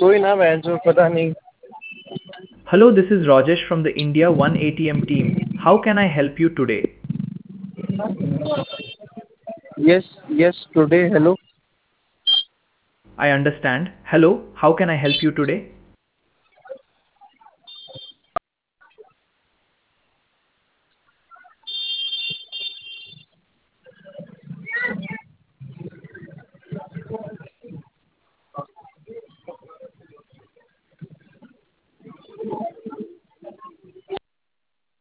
कोई ना बहन जो पता नहीं। Hello, this is Rajesh from the India One ATM team. How can I help you today? Yes yes today hello. I understand. Hello, how can I help you today?